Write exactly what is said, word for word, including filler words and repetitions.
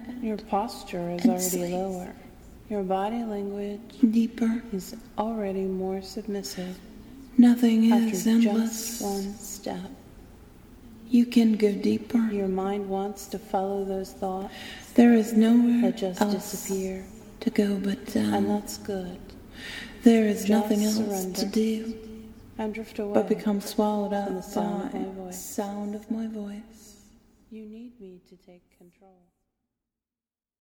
Your posture is and already sleep. lower. Your body language Deeper. is already more submissive Nothing after is just endless. one step. You can go deeper. Your mind wants to follow those thoughts There is nowhere that just else disappear, to go but down. and that's good. There is Just nothing else surrender to do and drift away but become swallowed in the up sound by of my the voice. sound of my voice. You need me to take control.